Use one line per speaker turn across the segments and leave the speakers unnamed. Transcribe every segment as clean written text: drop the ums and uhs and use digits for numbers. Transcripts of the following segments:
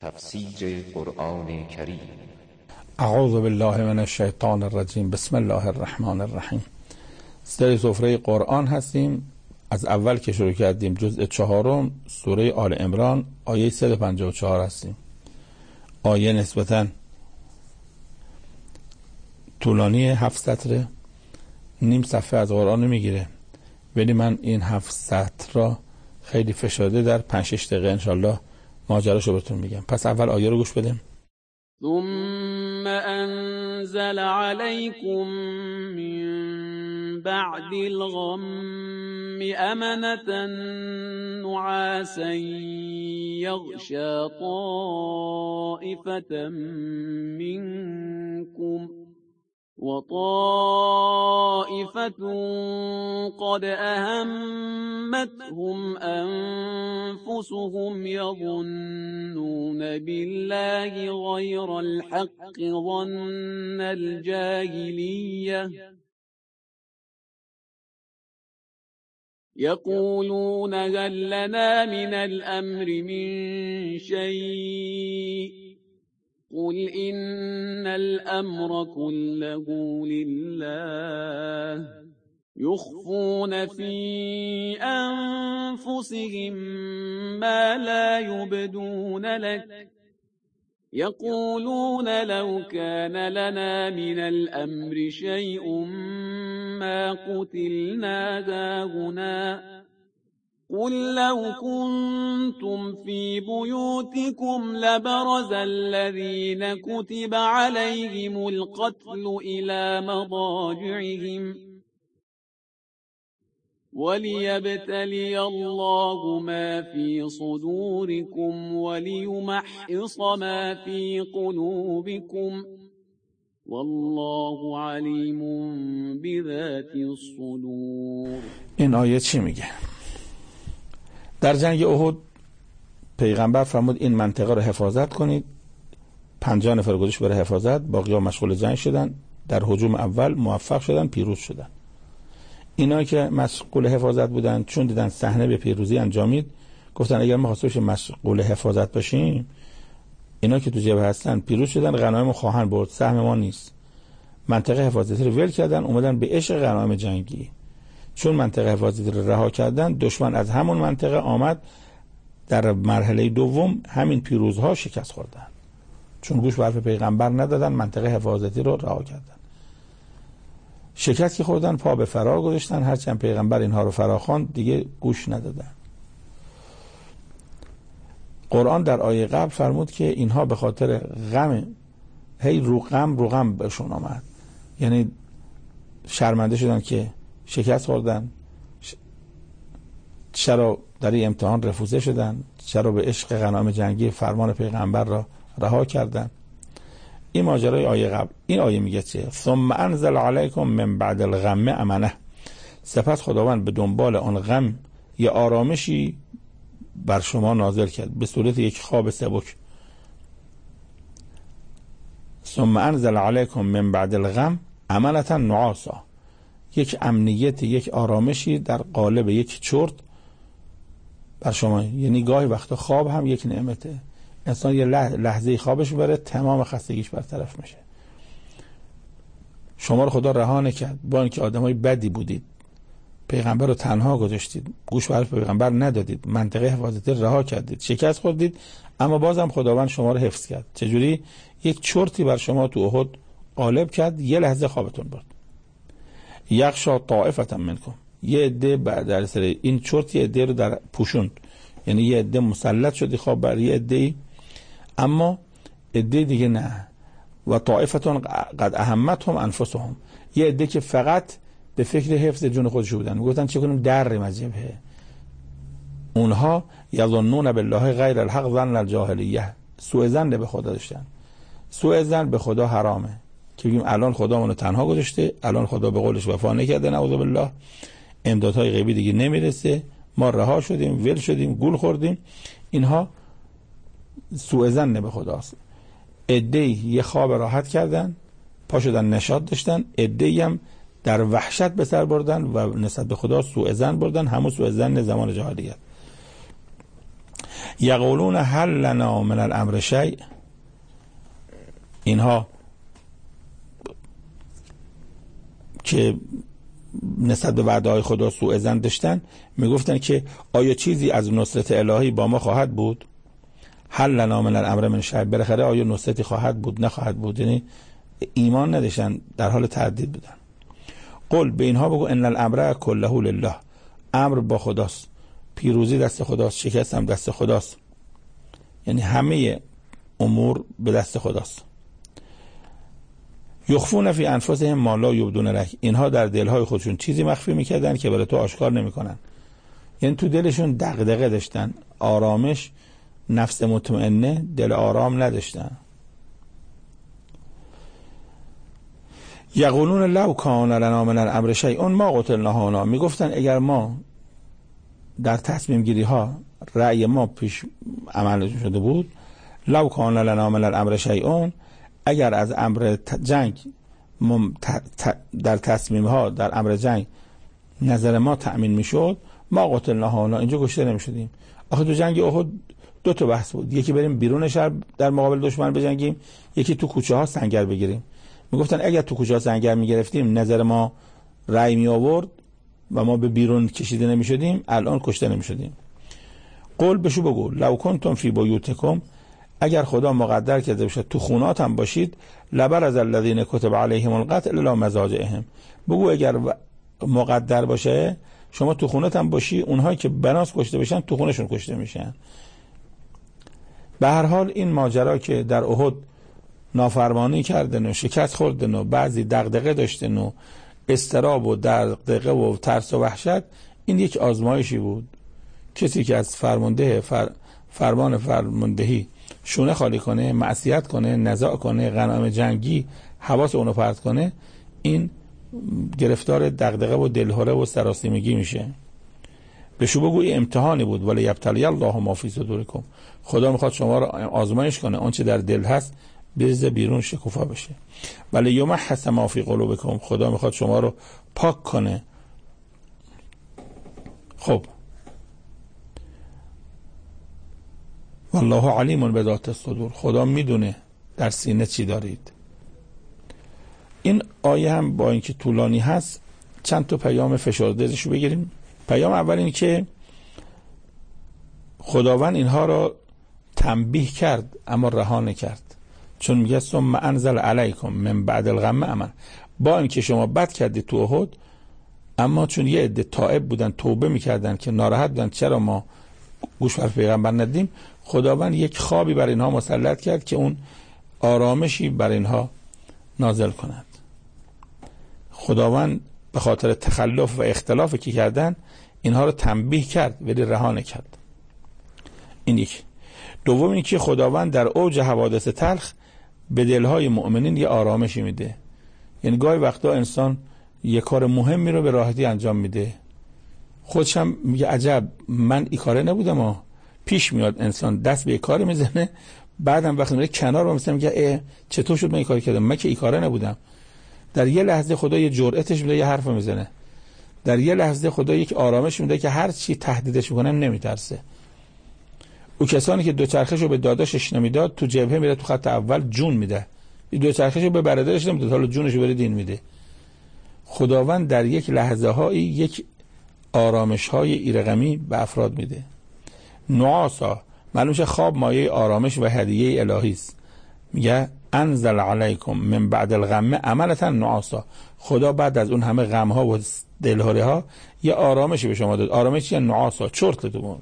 تفسیر قرآن کریم.
اعوذ بالله من الشیطان الرجیم. بسم الله الرحمن الرحیم. در سفره قرآن هستیم. از اول که شروع کردیم جزء 4 سوره آل عمران آیه 154 هستیم. آیه نسبتاً طولانی 7 سطر، نیم صفحه از قرآن میگیره، ولی من این 7 سطر را خیلی فشرده در 5-6 دقیقه انشالله ماجراشو بهتون میگم. پس اول آیه رو گوش بدیم.
ثم انزل عليكم من بعد الغم امنة نعاسا يغشى طائفة منكم وطائفة قد أهمتهم أنفسهم يظنون بالله غير الحق ظن الجاهلية يقولون هل لنا من الأمر من شيء قل إن الأمر كله لله يخفون في أنفسهم ما لا يبدون لك يقولون لو كان لنا من الأمر شيء ما قتلنا هاهنا قل لو كنتم في بيوتكم لبرز الذين كتب عليهم القتل إلى مضاجعهم وليبتلي الله ما في صدوركم وليمحص ما في قلوبكم والله عليم بذات الصدور.
این آیه چی میگه؟ در جنگ احد پیغمبر فرمود این منطقه رو حفاظت کنید. 50 نفر گذاشت برای حفاظت، باقی‌ها مشغول جنگ شدن. در هجوم اول موفق شدن، پیروز شدن. اینا که مشغول حفاظت بودن چون دیدن صحنه به پیروزی انجامید، گفتن اگر ما خواسته مشغول حفاظت باشیم، اینا که تو جبهه هستن پیروز شدن، غنایم خواهن برد، سهم ما نیست. منطقه حفاظتی رو ول کردن، اومدن به عشق غنایم جنگی. چون منطقه حفاظتی رو رها کردن، دشمن از همون منطقه آمد. در مرحله دوم همین پیروزها شکست خوردن، چون گوش به حرف پیغمبر ندادن، منطقه حفاظتی رو رها کردن. شکست که خوردن پا به فرار گذاشتن، هرچند پیغمبر اینها رو فراخواند دیگه گوش ندادن. قرآن در آیه قبل فرمود که اینها به خاطر غم، هی رو غم بهشون آمد، یعنی شرمنده شدن که شکست خوردن، چرا در این امتحان رفوزه شدن، چرا به عشق غنایم جنگی فرمان پیغمبر را رها کردن. این ماجرای آیه قبل. این آیه میگه چه؟ ثم انزل علیکم من بعد الغم امنه. سپس خداوند به دنبال آن غم یه آرامشی بر شما نازل کرد به صورت یک خواب سبک. ثم انزل علیکم من بعد الغم امنه نعاسا. یک امنیت، یک آرامشی در قالب یک چرت بر شما. یعنی گاهی وقتا خواب هم یک نعمته. انسان یه لحظه خوابش بره تمام خستگیش برطرف میشه. شما رو خدا رها نکرد، با اینکه آدمای بدی بودید، پیغمبر رو تنها گذاشتید، گوش به حرف پیغمبر ندادید، منطقه حفاظتی رها کردید، شکست خوردید، اما بازم خداوند شما رو حفظ کرد. چجوری؟ یک چرتی بر شما تو احد غالب کرد، یه لحظه خوابتون برد. یغشی طائفة منکم. یه عده در سر این چرت یه عده رو در پوشوند، یعنی یه عده مسلط شدی خواب بر یه عده، اما عده دیگه نه. و طائفة قد اهمتهم انفسهم. یه عده که فقط به فکر حفظ جون خودش بودن، میگفتن چه کنیم دریم از جبهه. اونها یظنون بالله غیر الحق ظن الجاهلیه. سوء ظن به خدا داشتن. سوء ظن به خدا حرامه که بگیم الان خدا منو تنها گذاشته، الان خدا به قولش وفا نکرده، نعوذ بالله، امدادهای غیبی دیگه نمیرسه، ما رها شدیم، ول شدیم، گول خوردیم. اینها سوء ظن به خداست. عده‌ای یه خواب راحت کردن، پا شدن نشاط داشتن، عده‌ای هم در وحشت به سر بردن و نسبت به خدا سوء ظن بردن، همون سوء ظن زمان جاهلیت. یقولون هل لنا من الامر شیء، اینها که نسبت به وعده‌های خدا سوء ظن داشتن میگفتن که آیا چیزی از نصرت الهی با ما خواهد بود؟ هل لنا من الامر من شیء، بالاخره آیا نصرتی خواهد بود نخواهد بود؟ یعنی ایمان نداشتن، در حال تردید بودن. قل به اینها بگو ان الامر کله لله، امر با خداست، پیروزی دست خداست، شکست هم دست خداست، یعنی همه امور به دست خداست. یخفون فی انفسهم ما لا یبدون لک، اینها در دلهای خودشون چیزی مخفی میکردن که برای تو آشکار نمیکنن. یعنی تو دلشون دغدغه داشتن، آرامش، نفس مطمئنه، دل آرام نداشتن. یقولون لو کان لنا من الامر شیء ما قتلنا هنا، میگفتن اگر ما در تصمیم گیری ها رأی ما پیش عمل شده بود، لو کان لنا من الامر شیء، اگر از امر جنگ در تصمیم ها در امر جنگ نظر ما تأمین میشد، ما قتلنا هنا، اینجا کشته نمیشدیم. آخه تو جنگ احد دو تا بحث بود، یکی بریم بیرون شهر در مقابل دشمن بجنگیم، یکی تو کوچه ها سنگر بگیریم. میگفتن اگر تو کوچه ها سنگر میگرفتیم نظر ما رأی می آورد و ما به بیرون کشیده نمیشدیم، الان کشته نمیشدیم. قول بشو بگو لو کنتم فی بیوتکم، اگر خدا مقدر کرده باشد تو خونات هم باشید، لبرز الذین کتب علیهم القتل الی مضاجعهم، بگو اگر مقدر باشه شما تو خونات هم باشی، اونهایی که بناس کشته بشن تو خونشون کشته میشن. به هر حال این ماجرا که در احد نافرمانی کردن و شکست خوردن و بعضی دغدغه داشتن و استراب و دغدغه و ترس و وحشت، این یک آزمایشی بود. کسی که از فرمان فرماندهی شونه خالی کنه، معصیت کنه، نزاع کنه، غنایم جنگی حواس اونو پرت کنه، این گرفتار دغدغه و دلهره و سراسیمگی میشه. بهشو بگو این امتحانی بود، ولی یبتلی الله ما فی صدورکم، خدا میخواد شما رو آزمایش کنه، آنچه در دل هست بریزه بیرون، شکوفا بشه. ولی یمحص ما فی قلوبکم، خدا میخواد شما رو پاک کنه. خب والله علیم بذات الصدور، خدا میدونه در سینه چی دارید. این آیه هم با اینکه طولانی هست چند تا پیام فشرده ازشو بگیریم. پیام اول این که خداوند اینها را تنبیه کرد اما رها نکرد، چون میگه ثم انزل علیکم من بعد الغم امن، با اینکه شما بد کردید تو احد، اما چون یه عده تائب بودن، توبه میکردن که ناراحت بودن چرا ما گوش بر پیغمبر ندیم، خداوند یک خوابی بر اینها مسلط کرد که اون آرامشی بر اینها نازل کند. خداوند به خاطر تخلف و اختلافی که کردن اینها رو تنبیه کرد ولی رها نکرد. این یک. دوم این که خداوند در اوج حوادث تلخ به دلهای مؤمنین یه آرامشی میده. یعنی گاهی وقتا انسان یه کار مهمی رو به راحتی انجام میده، خودش هم میگه عجب من این کاره نبودم. پیش میاد انسان دست به کار میزنه، بعدم وقتی میره کنار و مثلا میگه چطور شد من این کار کردم، من که این کاره نبودم. در یه لحظه خدا یه جرأتش میده، یه حرف میزنه. در یه لحظه خدا یک آرامش میده که هر چی تهدیدش میکنن نمیترسه. او کسانی که دوچرخه‌شو به داداشش نمیداد، تو جبهه میره تو خط اول جون میده. این دوچرخه‌شو به برادرش نمیداد، حالا جونشو بره دین میده. خداوند در یک لحظه هایی یک آرامش های ایرقمی به افراد میده. نعاسا، معلوم شه خواب مایه آرامش و هدیه الهی است. میگه انزل علیکم من بعد الغم عملتا نعاسا، خدا بعد از اون همه غم ها و دلهره ها یه آرامشی به شما داد. آرامش یه نعاسا، چرت دو.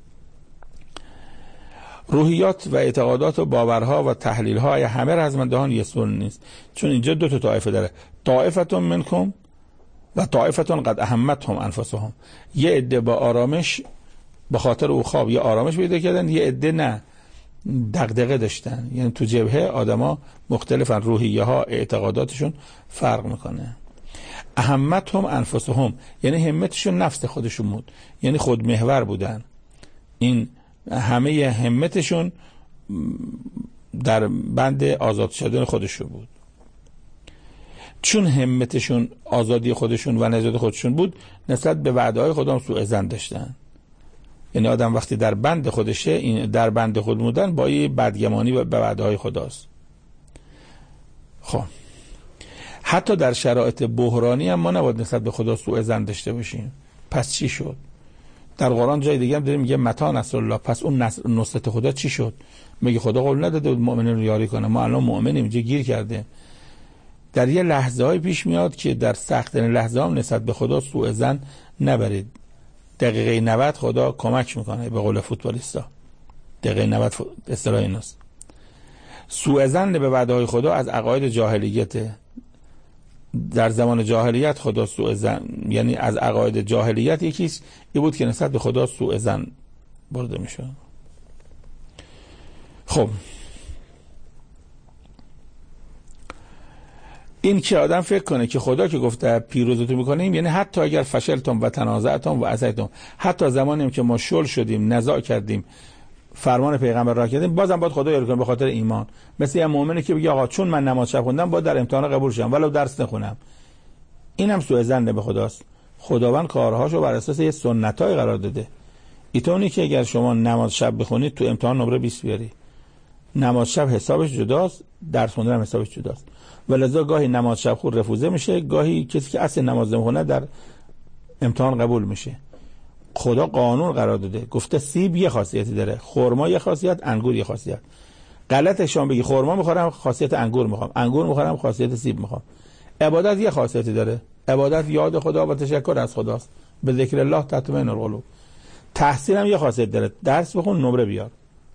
روحیات و اعتقادات و باورها و تحلیل های همه رزمندهان یسون نیست، چون اینجا دو تا طایفه داره، طایفتون منکم و طایفتون قد اهمتهم انفسهم. یه عده با آرامش به خاطر او خواب یه آرامش پیدا کردن، یه عده نه، دغدغه داشتن. یعنی تو جبهه آدما مختلفن، روحیه ها اعتقاداتشون فرق میکنه. اهمتهم انفسهم یعنی همتشون نفس خودشون بود، یعنی خودمحور بودن. این همه همتشون در بند آزاد شدن خودشون بود. چون همتشون آزادی خودشون و نجات خودشون بود، نسبت به وعده‌های خدا سوء ظن داشتن. یعنی آدم وقتی در بند خودشه، این در بند خود بودن با یه بدگمانی به وعده‌های خداست. خب حتی در شرایط بحرانی هم ما نباید نسبت به خدا سوء ظن داشته باشیم. پس چی شد؟ در قرآن جای دیگه هم داریم میگه متی نصر الله. پس اون نصرت خدا چی شد؟ میگه خدا قول نداده بود مؤمنین رو یاری کنه، ما الان مؤمنیم، اینجا گیر کرده. در یه لحظه های پیش میاد که در سخت‌ترین لحظه هم نسبت به خدا سوء ظن نبرید. دقیقه 90 خدا کمک میکنه، به قول فوتبالیستا دقیقه 90 اصطلاح ایناست. سوء ظن به وعده‌های خدا از عقاید جاهلیته. در زمان جاهلیت خدا سوء ظن، یعنی از عقاید جاهلیت یکیش این بود که نسبت به خدا سوء ظن برده میشه. خب این که آدم فکر کنه که خدا که گفته پیروزتون میکنیم، یعنی حتی اگر فشلتم و تنازعتم و عصیتم، حتی زمانی که ما شل شدیم، نزاع کردیم، فرمان پیغمبر را کردیم، بازم باید خدا یاری کنه به خاطر ایمان. مثل یه مؤمنی که بگه آقا چون من نماز شب خوندم باید در امتحان قبول شم ولو درس نخونم. این هم سوء ظن به خداست. خداوند کارهاشو بر اساس یه سنتای قرار داده. اینطوری که اگر شما نماز شب بخونید تو امتحان نمره 20 بیاری، نماز شب حسابش جداست، درس خوندن هم حسابش جداست. ولذا گاهی نماز شب خود رفوزه میشه، گاهی کسی که اصلا نماز نمیخونه در امتحان قبول میشه. خدا قانون قرار داده، گفته سیب یه خاصیتی داره، خرما یه خاصیت، انگور یه خاصیت. غلطه شما بگی خرما میخورم خاصیت انگور میخوام، انگور میخورم خاصیت سیب میخوام. عبادت یه خاصیتی داره، عبادت یاد خدا و تشکر از خداست. به ذکر الله تطمئن القلوب. تحصیل هم یه خاصیت داره، درس بخون نمره بیار.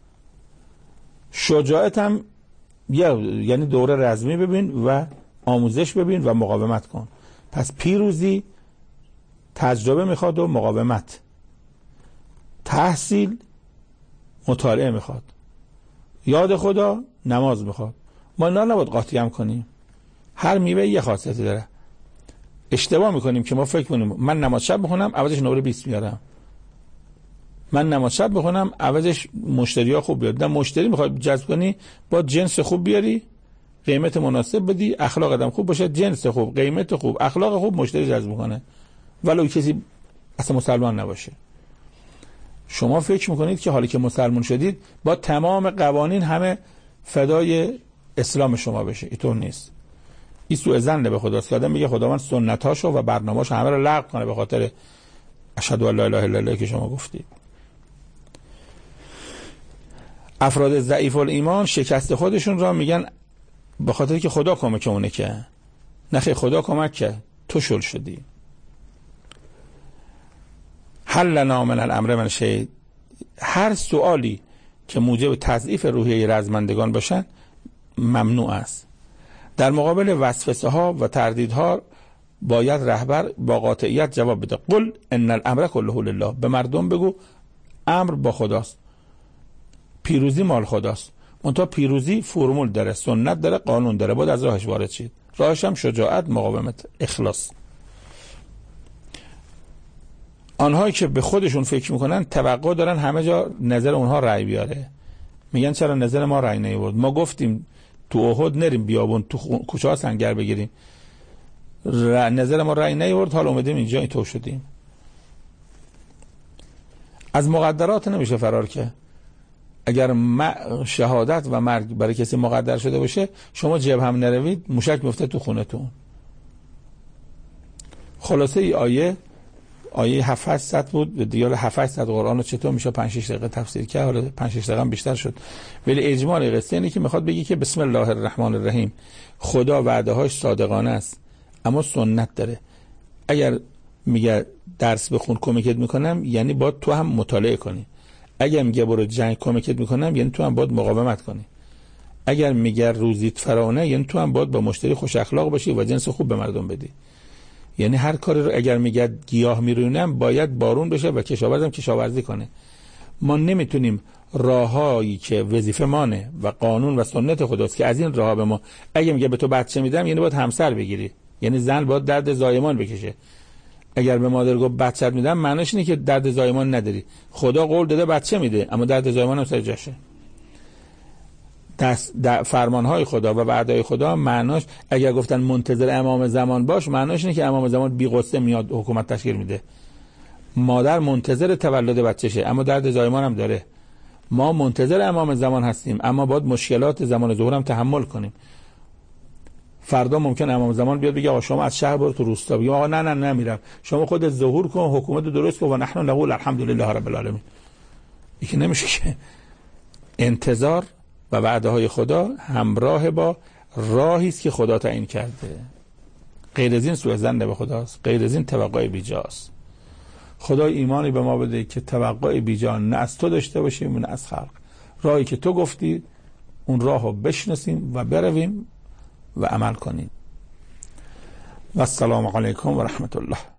شجاعت هم یعنی دوره رزمی ببین و آموزش ببین و مقاومت کن. پس پیروزی تجربه میخواد و مقاومت. تحصیل مطالعه میخواد. یاد خدا نماز میخواد. ما اینا نباید قاطی هم کنیم. هر میوه یه خاصیتی داره. اشتباه میکنیم که ما فکر کنیم من نماز شب بخونم عوضش نمره 20 میارم، من نماز شب بخونم عوضش مشتری‌ها خوب بیاد. نه، مشتری میخواد جذب کنی با جنس خوب بیاری، قیمت مناسب بدی، اخلاقت هم خوب باشه، جنس خوب، قیمت خوب، اخلاق خوب، مشتری جذب میکنه ولو کسی اصلا مسلمان نباشه. شما فکر میکنید که حالی که مسلمان شدید با تمام قوانین همه فدای اسلام شما بشه. اینطور نیست. این سوء ظن به خداست که آدم میگه خداوند سنتاشو و برنامه‌اشو همه رو لغو کنه به خاطر اشهد ان لا اله الا الله که شما گفتید. افراد ضعیف الایمان شکست خودشون را میگن به خاطر که خدا کمکمونه که نه خیر، خدا کمک که تو شل شدی. هل لنا من الامر من شیء. هر سوالی که موجب تضعیف روحیه رزمندگان باشن ممنوع است. در مقابل وسوسه ها و تردیدها باید رهبر با قاطعیت جواب بده. قل ان الامر كله لله. به مردم بگو امر با خداست، پیروزی مال خداست. منتها پیروزی فرمول داره، سنت داره، قانون داره، باید از راهش وارد شید. راهش هم شجاعت، مقاومت، اخلاص. آنهایی که به خودشون فکر میکنن توقع دارن همه جا نظر اونها رأی بیاره. میگن چرا نظر ما رأی نیاورد؟ ما گفتیم تو احد نریم بیابون تو کوچه ها سنگر بگیریم، نظر ما رأی نیاورد، حالا اومدیم اینجا اینطور شدیم. از مقدرات نمیشه فرار که. اگر شهادت و مرگ برای کسی مقدر شده باشه، شما جبهه هم نروید موشک میفته تو خونتون. خلاصه ای آیه 700 بود دیگه، 700 قرآن رو چطور میشه 5-6 دقیقه تفسیر کرد؟ حالا 5-6 دقیقه هم بیشتر شد. ولی اجمال قصه اینه که میخواد بگی که بسم الله الرحمن الرحیم، خدا وعده‌هاش صادقانه است اما سنت داره. اگر میگه درس بخون کمکت میکنم، یعنی باید تو هم مطالعه کنی. اگر میگه برو جنگ کمکت میکنم، یعنی تو هم باید مقاومت کنی. اگر میگه روزیت فراونه، یعنی تو هم باید با مشتری خوش اخلاق باشی و جنس خوب به مردم بدی. یعنی هر کاری رو اگر میگه گیاه میرونم باید بارون بشه و کشاورزم کشاورزی کنه. ما نمیتونیم راههایی که وظیفه مانه و قانون و سنت خداست که از این راه به ما، اگه میگه به تو بچه میدم یعنی باید همسر بگیری، یعنی زن باید درد زایمان بکشه. اگر به مادر گفت بچه‌ت میدم معنیش اینه که درد زایمان نداری. خدا قول داده بچه میده اما درد زایمان هم سر جاشه. فرمانهای خدا و وعده‌های خدا معناش، اگر گفتن منتظر امام زمان باش، معناش اینه که امام زمان بی غصه میاد حکومت تشکیل میده. مادر منتظر تولد بچه‌شه اما درد زایمان هم داره. ما منتظر امام زمان هستیم اما باید مشکلات زمان ظهور هم تحمل کنیم. فردا ممکن امام زمان بیاد بگه آقا شما از شهر برو تو روستا، بگه آقا نه نمیرم، شما خودت ظهور کن، حکومت درست کن و نحن نقول الحمدلله رب العالمین. این نمیشه که. انتظار و وعده های خدا همراه با راهی است که خدا تعیین کرده. غیر از این سوء ظن به خداست، غیر از این توقع بیجاست. خدا ایمانی به ما بده که توقع بیجا نه از تو داشته باشیم نه از خلق. راهی که تو گفتی اون راهو بشناسیم و برویم و عمل کنیم. و السلام علیکم و رحمت الله.